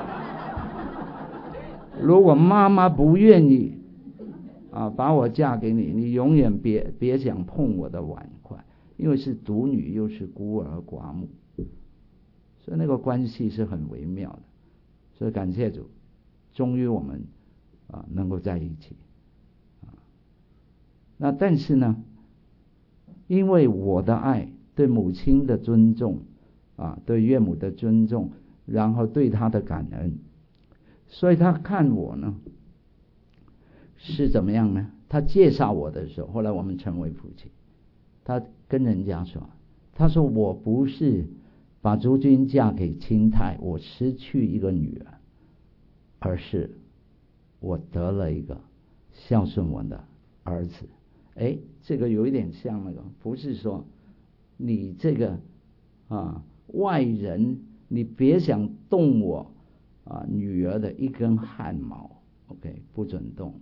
如果妈妈不愿意啊，把我嫁给你，你永远别别想碰我的碗筷，因为是独女又是孤儿寡母，所以那个关系是很微妙的。所以感谢主，终于我们啊能够在一起啊。那但是呢，因为我的爱，对母亲的尊重啊，对岳母的尊重，然后对她的感恩，所以他看我呢是怎么样呢？他介绍我的时候，后来我们成为夫妻，他跟人家说，他说我不是把朱军嫁给清泰，我失去一个女儿，而是我得了一个孝顺我的儿子。哎，这个有一点像那个，不是说你这个啊外人，你别想动我啊女儿的一根汗毛 ，OK， 不准动。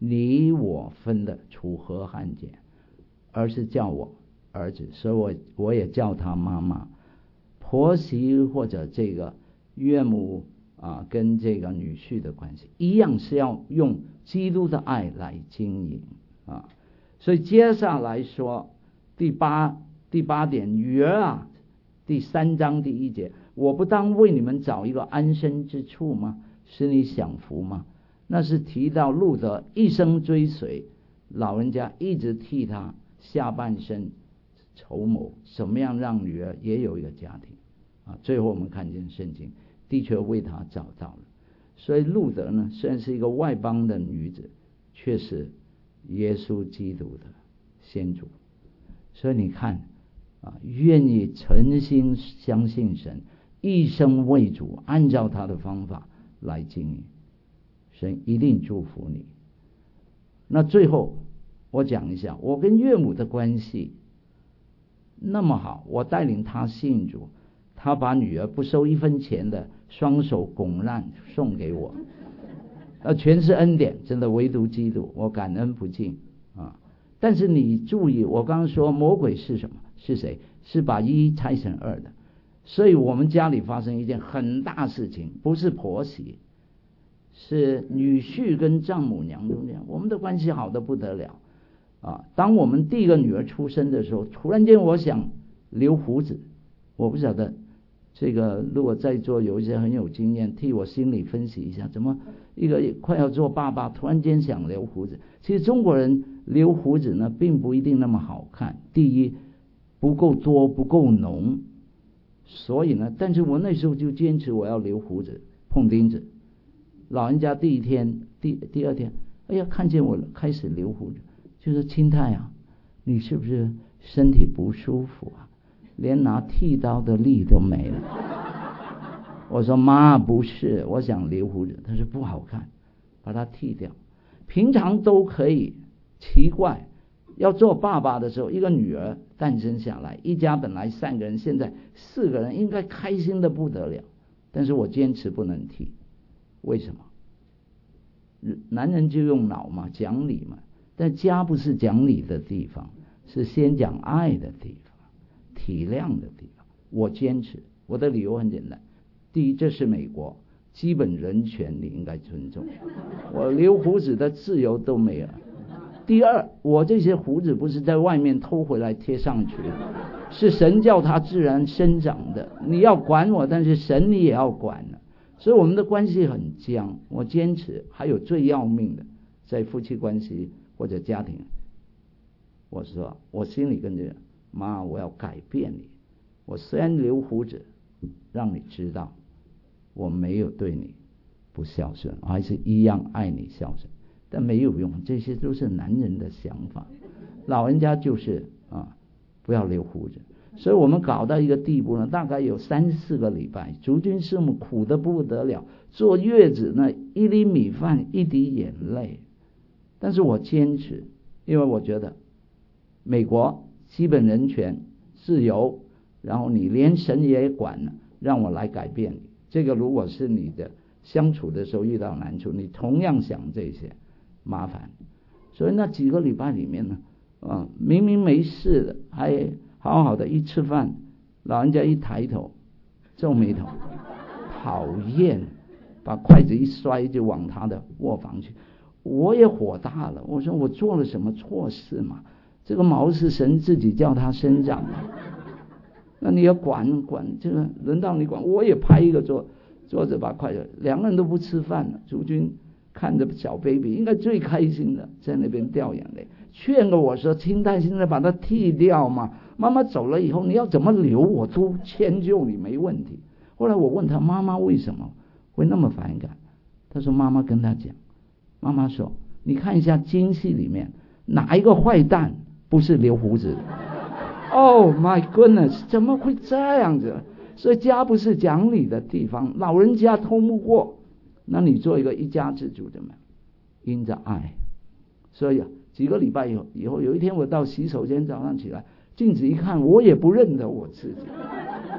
你我分的楚河汉界，而是叫我儿子，所以我我也叫他妈妈。婆媳或者这个岳母啊，跟这个女婿的关系一样，是要用基督的爱来经营啊。所以接下来说第八第八点，女儿啊，第三章第一节，我不当为你们找一个安身之处吗？使你享福吗？那是提到路德一生追随老人家，一直替他下半生筹谋怎么样让女儿也有一个家庭啊。最后我们看见圣经的确为他找到了。所以路德呢，虽然是一个外邦的女子，却是耶稣基督的先祖。所以你看啊，愿意诚心相信神，一生为主，按照他的方法来经营，神一定祝福你。那最后我讲一下我跟岳母的关系那么好，我带领他信主，他把女儿不收一分钱的双手拱让送给我，呃，全是恩典，真的唯独基督，我感恩不尽啊。但是你注意，我刚刚说魔鬼是什么？是谁？是把一拆成二的。所以我们家里发生一件很大事情，不是婆媳，是女婿跟丈母娘中间，我们的关系好得不得了啊。当我们第一个女儿出生的时候，突然间我想留胡子，我不晓得这个如果在座有一些很有经验，替我心里分析一下，怎么一个快要做爸爸突然间想留胡子。其实中国人留胡子呢并不一定那么好看，第一不够多不够浓，所以呢但是我那时候就坚持我要留胡子碰钉子。老人家第一天第第二天哎呀看见我开始留胡子，就说青太啊，你是不是身体不舒服啊？连拿剃刀的力都没了。我说妈不是，我想留胡子。他说不好看，把它剃掉。平常都可以，奇怪要做爸爸的时候，一个女儿诞生下来，一家本来三个人，现在四个人，应该开心的不得了。但是我坚持不能剃，为什么？男人就用脑嘛，讲理嘛。但家不是讲理的地方，是先讲爱的地方，体谅的地方。我坚持，我的理由很简单。第一，这是美国，基本人权你应该尊重，我留胡子的自由都没有。第二，我这些胡子不是在外面偷回来贴上去的，是神叫它自然生长的。你要管我，但是神你也要管了。所以我们的关系很僵，我坚持。还有最要命的，在夫妻关系或者家庭，我说我心里跟着妈，我要改变你。我虽然留胡子，让你知道我没有对你不孝顺，我还是一样爱你孝顺。但没有用，这些都是男人的想法。老人家就是啊，不要留胡子。所以我们搞到一个地步呢，大概有三四个礼拜，竹君师母苦得不得了，坐月子呢，一粒米饭一滴眼泪。但是我坚持，因为我觉得美国基本人权自由，然后你连神也管了，让我来改变你。这个如果是你的相处的时候遇到难处，你同样想这些麻烦。所以那几个礼拜里面呢，啊，明明没事的，还好好的，一吃饭，老人家一抬头，皱眉头，讨厌，把筷子一摔就往他的卧房去。我也火大了，我说我做了什么错事嘛？这个毛是神自己叫他生长的，那你要管管，这个轮到你管。我也拍一个桌桌子把筷子，两个人都不吃饭了。竹君看着小 baby 应该最开心的，在那边掉眼泪，劝个我说青太现在把它剃掉嘛，妈妈走了以后你要怎么留我都迁就你没问题。后来我问他妈妈为什么会那么反感，他说妈妈跟他讲，妈妈说你看一下经戏里面哪一个坏蛋不是留胡子的。Oh my goodness， 怎么会这样子？所以家不是讲理的地方，老人家通不过，那你做一个一家之主的嘛，因着爱。所以几个礼拜以后，以后有一天我到洗手间早上起来，镜子一看，我也不认得我自己，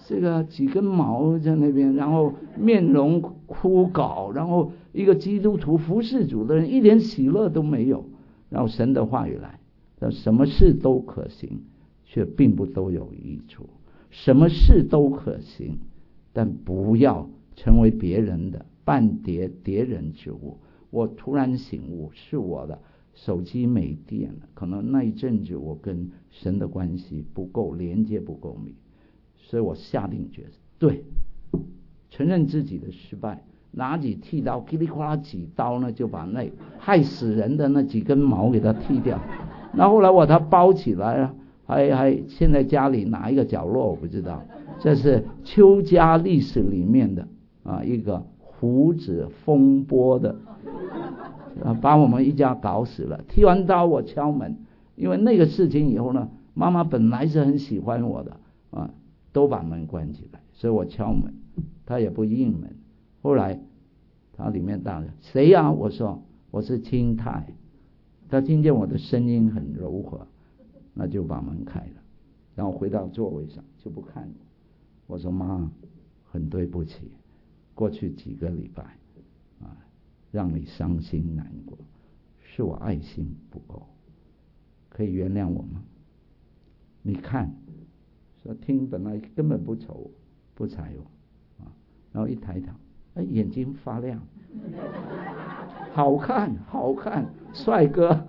这个几根毛在那边，然后面容枯槁，然后一个基督徒服侍主的人一点喜乐都没有。然后神的话语来，什么事都可行，却并不都有益处。什么事都可行，但不要成为别人的半叠叠人之物。我突然醒悟，是我的手机没电了，可能那一阵子我跟神的关系不够连接，不够密，所以我下定决心，对，承认自己的失败，拿起剃刀噼里啪啦几刀呢，就把那害死人的那几根毛给它剃掉。那后来我它包起来了，还还现在家里哪一个角落我不知道。这是邱家历史里面的啊一个胡子风波的啊，把我们一家搞死了。剃完刀我敲门，因为那个事情以后呢，妈妈本来是很喜欢我的啊，都把门关起来，所以我敲门，他也不应门。后来他里面大人谁呀、啊？我说我是清太。他听见我的声音很柔和，那就把门开了，然后回到座位上就不看我。我说妈，很对不起，过去几个礼拜啊，让你伤心难过，是我爱心不够，可以原谅我吗？你看，说听本来根本不瞅我，不睬我啊，然后一抬头，哎，眼睛发亮，好看，好看，帅哥。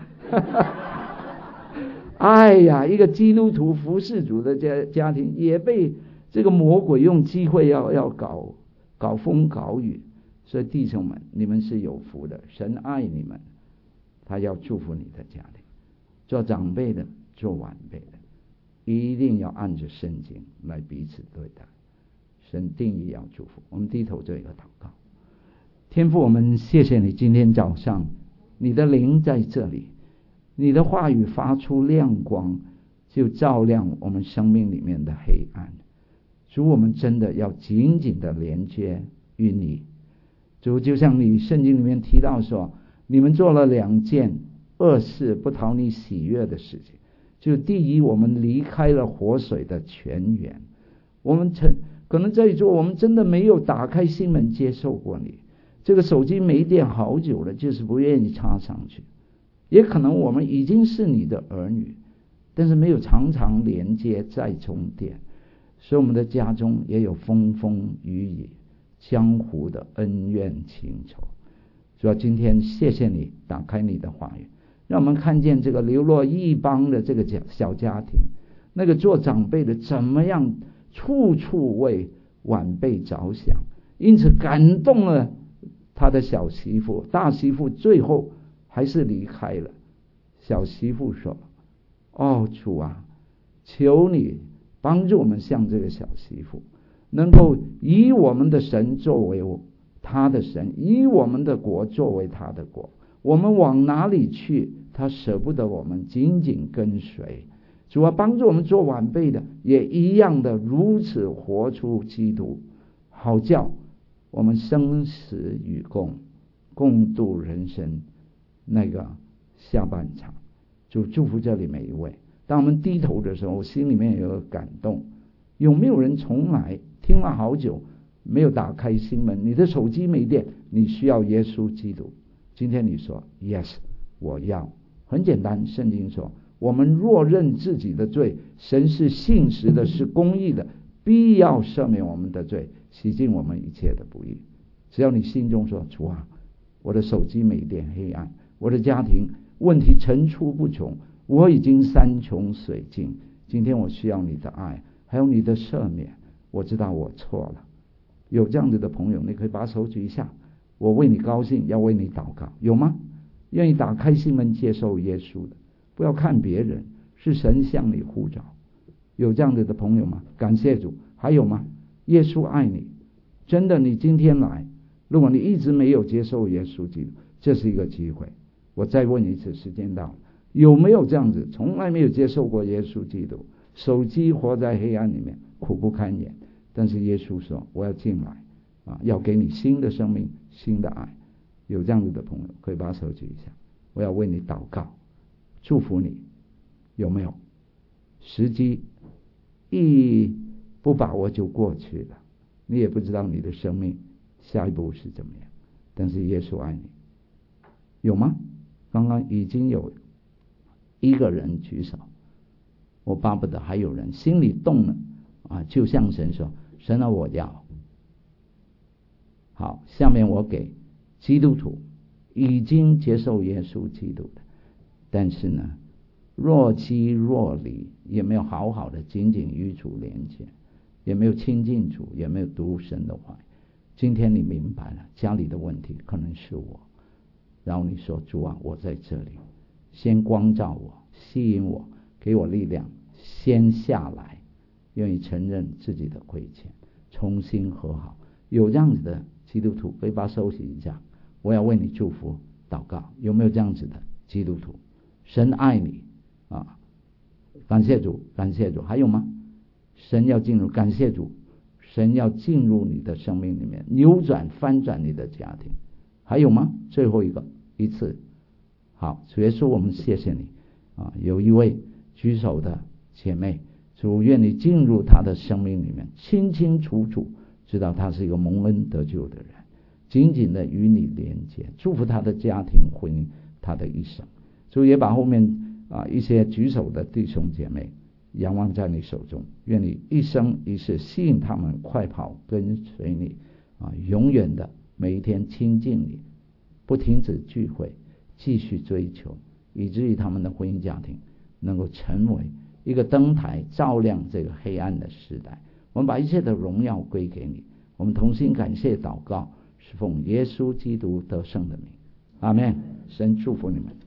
哎呀，一个基督徒服侍主的家家庭也被这个魔鬼用机会要要搞搞风搞雨。所以弟兄们，你们是有福的，神爱你们，他要祝福你的家庭。做长辈的，做晚辈的，一定要按着圣经来彼此对待。神定义要祝福。我们低头做一个祷告。天父，我们谢谢你，今天早上你的灵在这里，你的话语发出亮光，就照亮我们生命里面的黑暗。主，我们真的要紧紧的连接于你。主，就像你圣经里面提到说，你们做了两件恶事不讨你喜悦的事情。就第一，我们离开了活水的泉源。我们曾可能在座我们真的没有打开心门接受过你。这个手机没电好久了，就是不愿意插上去。也可能我们已经是你的儿女，但是没有常常连接再充电，所以我们的家中也有风风雨雨，江湖的恩怨情仇。主要今天谢谢你打开你的话语，让我们看见这个流落异邦的这个小家庭，那个做长辈的怎么样处处为晚辈着想，因此感动了他的小媳妇。大媳妇最后还是离开了。小媳妇说，哦主啊，求你帮助我们像这个小媳妇，能够以我们的神作为他的神，以我们的国作为他的国。我们往哪里去，他舍不得我们紧紧跟随。主啊，帮助我们做晚辈的也一样的如此活出基督，好叫我们生死与共，共度人生那个下半场。主祝福这里每一位。当我们低头的时候，我心里面有个感动。有没有人从来听了好久没有打开心门？你的手机没电，你需要耶稣基督。今天你说 yes， 我要。很简单，圣经说，我们若认自己的罪，神是信实的，是公义的，必要赦免我们的罪，洗净我们一切的不义。只要你心中说，主啊，我的手机没电，黑暗，我的家庭问题层出不穷，我已经山穷水尽，今天我需要你的爱，还有你的赦免。我知道我错了。有这样子的朋友，你可以把手举一下，我为你高兴，要为你祷告。有吗？愿意打开心门接受耶稣的，不要看别人，是神向你呼召。有这样子的朋友吗？感谢主。还有吗？耶稣爱你，真的，你今天来，如果你一直没有接受耶稣基督，这是一个机会。我再问一次，时间到了，有没有这样子从来没有接受过耶稣基督，手机活在黑暗里面，苦不堪言，但是耶稣说我要进来啊，要给你新的生命，新的爱。有这样子的朋友可以把手举一下，我要为你祷告，祝福你。有没有？时机一不把握就过去了，你也不知道你的生命下一步是怎么样。但是耶稣爱你，有吗？刚刚已经有一个人举手，我巴不得还有人心里动了啊，就向神说：神啊，我要。好，下面我给基督徒已经接受耶稣基督的，但是呢若即若离，也没有好好的紧紧与主连接，也没有亲近主，也没有读神的话。今天你明白了，家里的问题可能是我，然后你说：主啊，我在这里，先光照我，吸引我，给我力量，先下来，愿意承认自己的亏欠，重新和好。有这样子的基督徒可以把手洗一下，我要为你祝福祷告。有没有这样子的基督徒？神爱你啊！感谢主，感谢主。还有吗？神要进入，感谢主，神要进入你的生命里面，扭转翻转你的家庭。还有吗？最后一个一次。好，主耶稣，我们谢谢你啊！有一位举手的姐妹，主愿你进入她的生命里面，清清楚楚知道她是一个蒙恩得救的人，紧紧的与你连接，祝福她的家庭婚姻，她的一生。主也把后面啊一些举手的弟兄姐妹仰望在你手中，愿你一生一世吸引他们快跑跟随你啊，永远的每一天亲近你，不停止聚会，继续追求，以至于他们的婚姻家庭能够成为一个灯台，照亮这个黑暗的时代。我们把一切的荣耀归给你，我们同心感谢祷告，是奉耶稣基督得胜的名，阿们。神祝福你们。